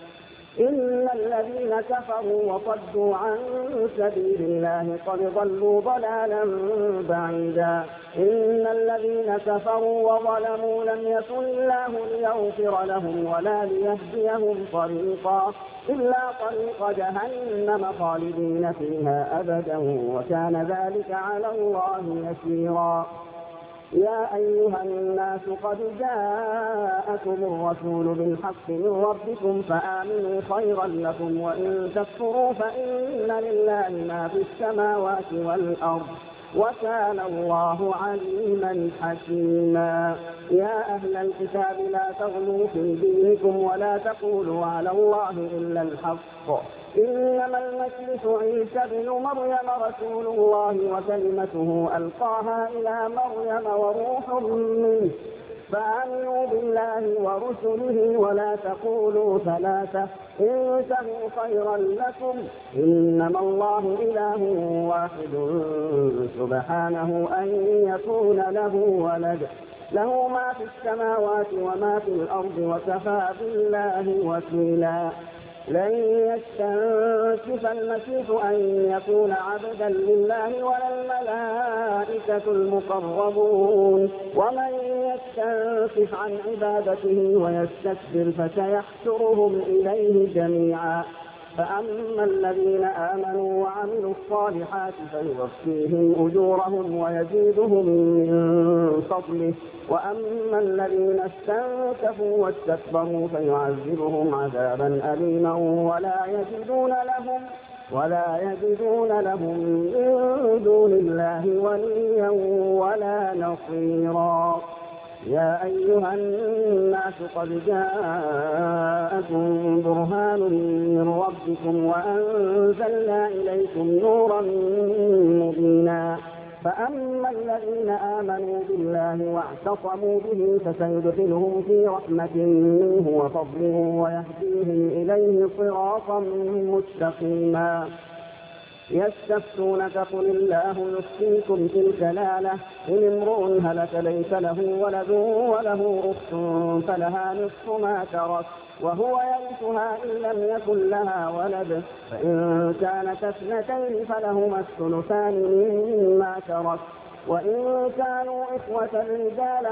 إن الذين كفروا وصدوا عن سبيل الله قد ضلوا ضلالا بعيدا. إن الذين كفروا وظلموا لم يكن الله ليغفر لهم ولا ليهديهم طريقا إلا طريق جهنم خالدين فيها أبدا وكان ذلك على الله يسيرا. يا أيها الناس قد جاءكم الرسول بالحق من ربكم فآمنوا خيرا لكم وإن تكفروا فإن لله ما في السماوات والأرض وكان الله عليما حكيما. يا أهل الكتاب لا تغلوا في دينكم ولا تقولوا على الله إلا الحق إنما المسيح عيسى بن مريم رسول الله وكلمته ألقاها إلى مريم وروح منه فآمنوا بالله ورسله ولا تقولوا ثلاثة انتهوا خيرا لكم إنما الله إله واحد سبحانه أن يكون له ولد له ما في السماوات وما في الأرض وكفى بالله وكيلا. لن يستنكف المسيح أن يكون عبدا لله ولا الملائكة المقربون ومن يستنكف عن عبادته ويستكبر فسيحشرهم إليه جميعا. فأما الذين آمنوا وعملوا الصالحات فيوفيهم أجورهم ويزيدهم من فضله وأما الذين استنكفوا واستكبروا فيعذبهم عذابا أليما ولا يجدون لهم ولا يجدون لهم من دون الله وليا ولا نصيرا. يا أيها الناس قد جاءكم برهان من ربكم وأنزلنا إليكم نورا مبينا. فأما الذين آمنوا بالله واعتصموا به فسيدخلهم في رحمة منه وفضل ويهديهم إليه صراطا مستقيما. يستفتونك قل الله يفتيكم في الكلالة إن امرؤ هلك ليس له ولد وله أخت فلها نصف ما ترك وهو يرثها إن لم يكن لها ولد فإن كانت اثنتين فلهما الثلثان مما ترك وإن كانوا إخوة رجالا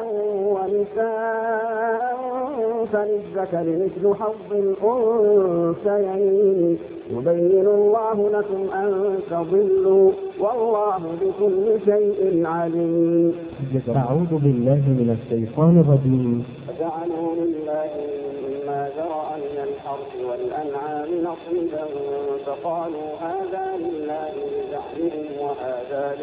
ونساء فللذكر مثل حظ الأنثيين يبين الله لكم أن تضلوا والله بكل شيء عليم. أعوذ بالله من الشيطان الرجيم. فجعلوا لله مما ذرأ من الحرث والأنعام نصيبا فقالوا هذا لله بزعمهم وهذا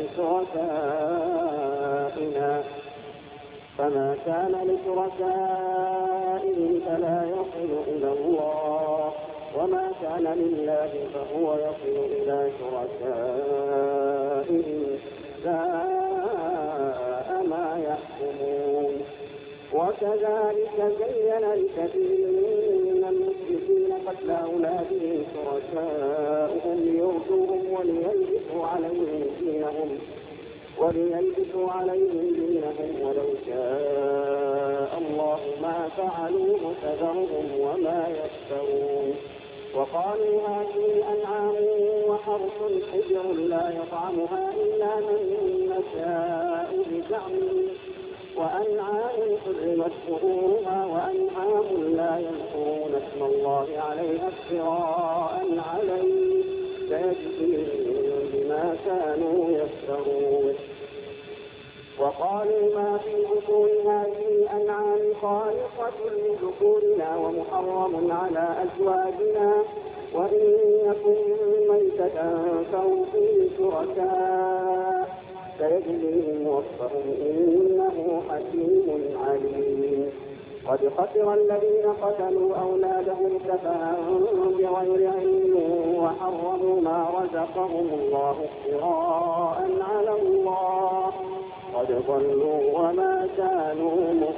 لشركائنا فما كان لشركائهم فلا يصل إلى الله وما كان لله فهو يصل إلى شركائهم ساء ما يحكمون. وكذلك زين لكثير من المشركين قتل أولادهم شركاؤهم ليردوهم وليلبسوا عليهم دينهم وليلبسوا عليهم دينهم ولو شاء الله ما فعلوه فذرهم وما يفترون. وقالوا هذه أنعام وحرث حجر لا يطعمها إلا من نشاء بزعمهم وأنعام حرمت ظهورها وأنعام لا يذكرون اسم الله عليها افتراء عليه سيجزيهم بما كانوا يفترون. وقالوا ما في بطون هذه الأنعام خالصة لذكورنا ومحرم على أزواجنا وإن يكن ميتة فهم فيه شركاء سيجزيهم وصفهم إنه حكيم عليم. قد خسر الذين قتلوا أولادهم سفها بغير علم وحرموا ما رزقهم الله افتراء على الله قد ضلوا وما كانوا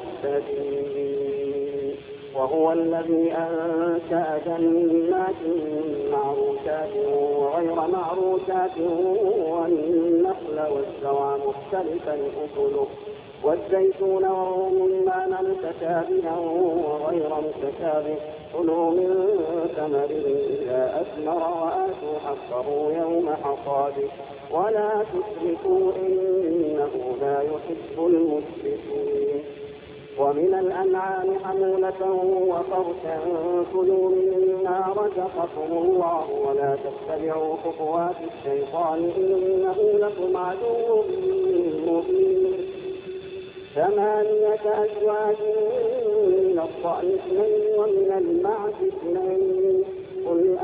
مهتدين. وهو الذي أنشأ جنات معروشات وغير غير معروشات والنخل والزرع مختلفا أكله والزيتون والرمان متشابها وغير متشابه كلوا من ثمره إذا أثمر وآتوا حقه يوم حصاده ولا تسرفوا إنه لا يحب المسرفين. ومن الأنعام حمولة وفرشا كلوا مما رزقكم الله ولا تتبعوا خطوات الشيطان إنه لكم عدو مبين. ثمانية أزواج من الضأن اثنين ومن المعز اثنين قل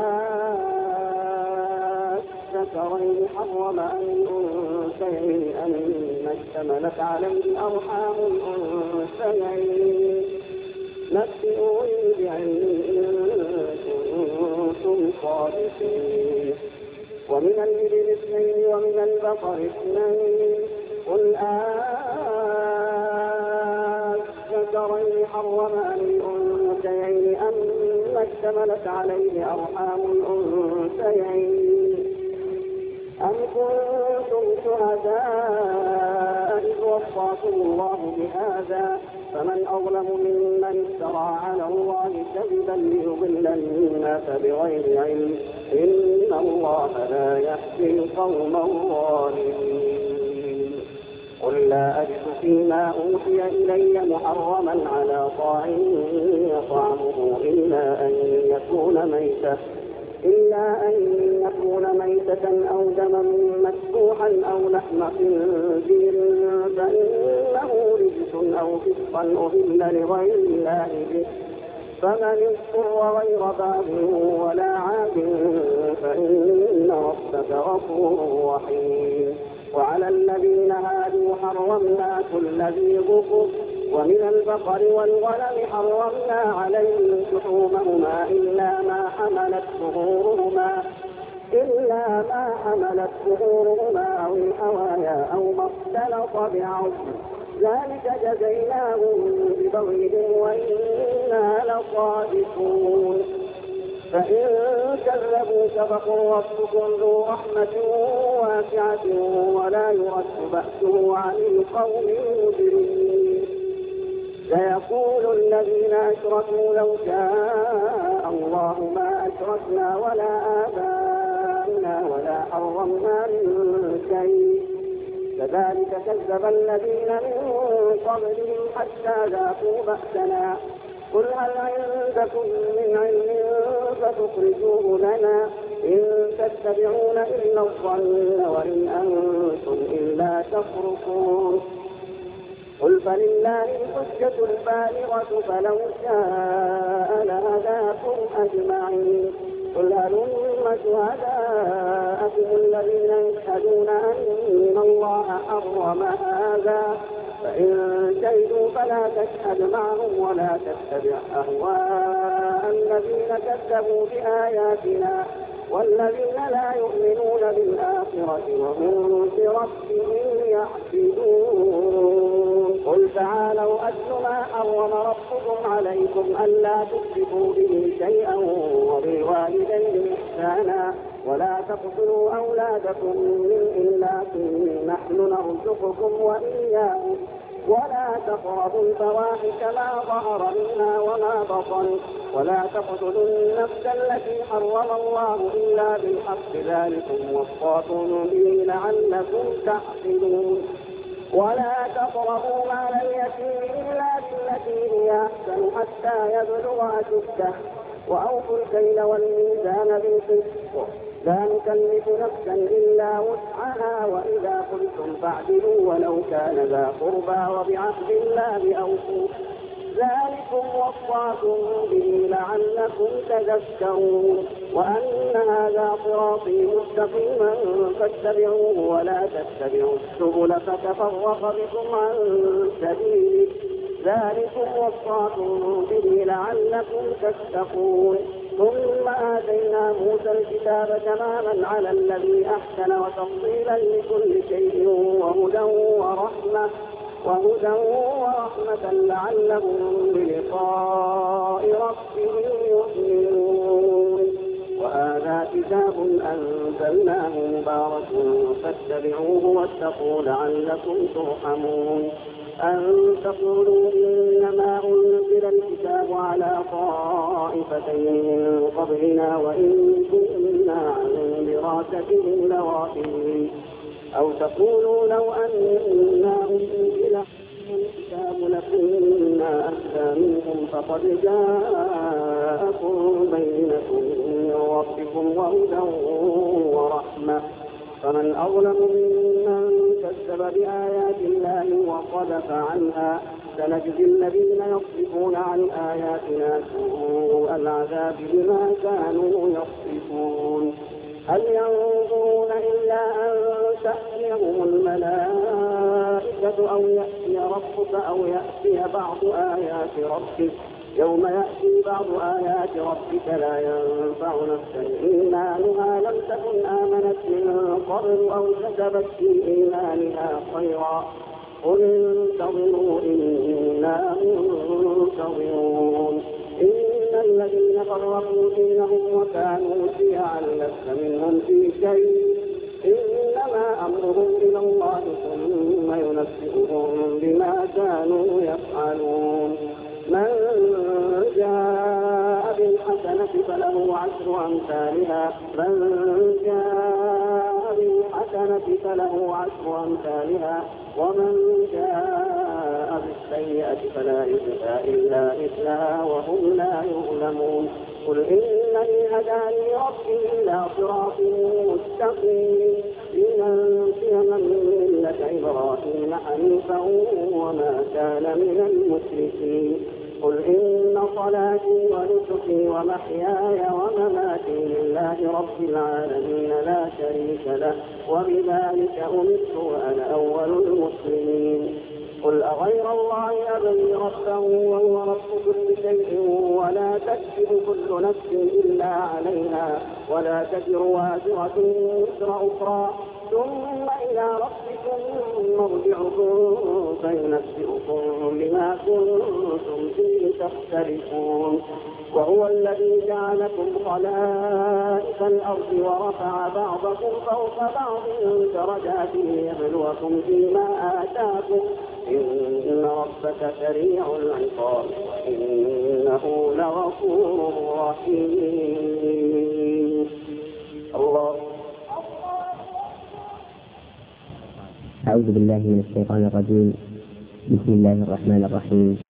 الذكرين حرم أم الأنثيين أما اشتملت عليه أرحام الأنثيين نبئوني بعلم إن كنتم صادقين. ومن الإبل اثنين ومن البقر اثنين قل الذكرين حرم أم الأنثيين أما اشتملت عليه أرحام الأنثيين أم كنتم شهداء إذ وصاكم الله بهذا فمن أظلم ممن افترى على الله كذبا ليضل الناس بغير علم إن الله لا يهدي القوم الظالمين. قل لا أجد فيما أوحي إلي محرما على طاعم يطعمه إلا أن يكون ميتة إلا أن يكون ميتة أو دما مسفوحا أو لحم خنزير فإنه رجس أو فسقا أهل لغير الله به فمن اضطر غير باغ ولا عاد فإن ربك غفور رحيم. وعلى الذين هادوا حرمنا كل ذي ظفر ومن البقر والغنم حرمنا عليهم شحومهما إلا ما حملت ظهورهما إلا ما حملت ظهورهما أو الحوايا أو ما اختلط بعظم ذلك جزيناهم ببغيهم وإنا لصادقون. فإن كذبوك فقل ربكم ذو رحمة واسعة ولا يرد بأسه عن القوم المجرمين. سيقول الذين أشركوا لو شاء الله ما أشركنا ولا آباؤنا ولا حرمنا من شيء كذلك كذب الذين من قبلهم حتى ذاقوا بأسنا قل هل عندكم من علم فتخرجوه لنا إن تتبعون إلا الظن وإن أنتم إلا تفرقون. قل فلله الحجة البالغة فلو شاء لهداكم أجمعين. قل هلم شهداءكم الذين يشهدون أن الله حرم هذا فإن شهدوا فلا تشهد معهم ولا تتبع أهواء الذين كذبوا بآياتنا والذين لا يؤمنون بالآخرة وهم بربهم يعبدون. قل تعالوا أتل ما حرم ربكم عليكم ألا تشركوا به شيئا وبالوالدين إحسانا ولا تقتلوا أولادكم من إملاق نحن نرزقكم وإياهم ولا تقربوا الفواحش ما ظهر منها وما بطن ولا تقتلوا النفس التي حرم الله إلا بالحق ذلكم وصاكم به لعلكم تعقلون. ولا تقربوا مال اليتيم إلا بالتي هي أحسن حتى يبلغ أشده وأوفوا الكيل والميزان بالقسط لا نكلف نفسا إلا وسعها وإذا قلتم فاعدلوا ولو كان ذا قربى وبعهد الله أوفوا ذلكم وصاكم به لعلكم تذكرون. وأن هذا صراطي مستقيما فاتبعوه ولا تتبعوا السبل فتفرق بكم عن سبيله ذلكم وصاكم به لعلكم تتقون. ثم آتينا موسى الكتاب تماما على الذي أحسن وتفصيلا لكل شيء وهدى ورحمة وهدى ورحمة لعلهم بلقاء ربهم يؤمنون. وهذا كتاب أنزلناه مبارك فاتبعوه واتقوا لعلكم ترحمون. أن تقولوا إنما أنزل الكتاب على طائفتين من قبلنا وإن كنا عن دراستهم لغافلين. أو تقولوا لو أنا أنزل الكتاب لكنا أهدى منهم فقد جاءكم بينة من ربكم وهدى ورحمة فمن أظلم ممن كذب بآيات الله وصدف عنها سنجزي الذين يصدفون عن آياتنا سوء العذاب بما كانوا يصدفون. هل ينظرون إلا أن تأتيهم الملائكة أو يأتي ربك أو يأتي بعض آيات ربك يوم يأتي بعض آيات ربك لا ينفع نفسا إيمانها لم تكن آمنت من قبل أو كسبت في إيمانها خيرا قل انتظروا إنا منتظرون. إن الذين فرقوا دينهم وكانوا شيعا لست منهم في شيء إنما أمرهم إلى الله ثم ينبئهم بما كانوا يفعلون. من جاء بالحسنة فله عشر أمثالها من جاء بالحسنة فله عشر أمثالها ومن جاء بالسيئة فلا يجزى إلا مثلها وهم لا يظلمون. قل إنني هداني ربي إلى صراط مستقيم دينا ملة إبراهيم حنيفا وما كان من المشركين. قل إن صلاتي ونسكي ومحياي ومماتي لله رب العالمين لا شريك له وبذلك أمرت وأنا أول المسلمين. قل أغير الله أبغي ربا وهو رب كل شيء ولا تكسب كل نفس إلا عليها ولا تزر وازرة وزر أخرى ثم إلى ربكم مرجعكم فينبئكم بما كنتم فيه تختلفون. وهو الذي جعلكم خلائف الأرض ورفع بعضكم فوق بعض درجات ليبلوكم فيما آتاكم إن ربك سريع العقاب وإنه لغفور رحيم. الله. أعوذ بالله من الشيطان الرجيم. بسم الله الرحمن الرحيم.